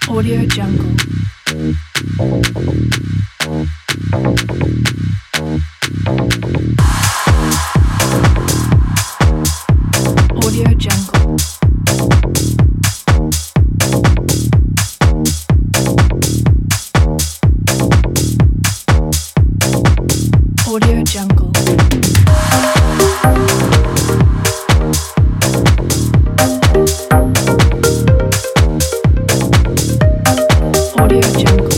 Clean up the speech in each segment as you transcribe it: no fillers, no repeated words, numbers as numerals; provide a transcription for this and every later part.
Audio Jungle. Audio Jungle. Audio Jungle. Audio Jungle.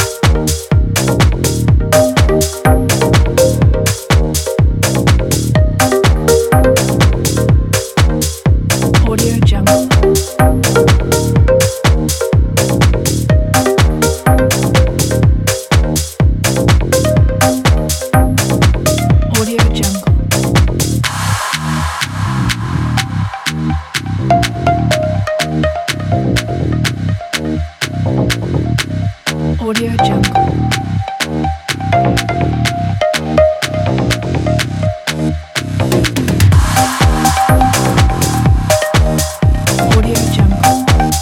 Audio Jungle. Audio Jungle. Audio Jungle. Audio Jungle.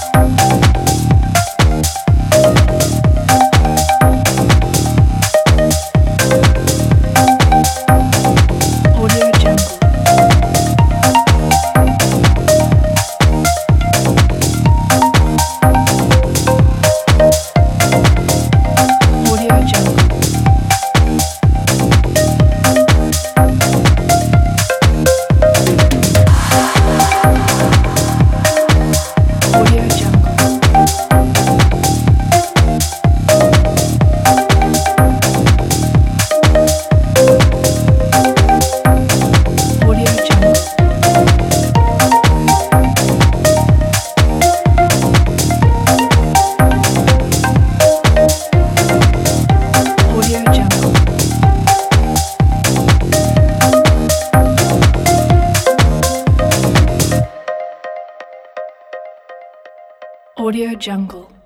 Audio Jungle. Audio Jungle. Audio Jungle. Audio Jungle. Audio Jungle. Audio Jungle.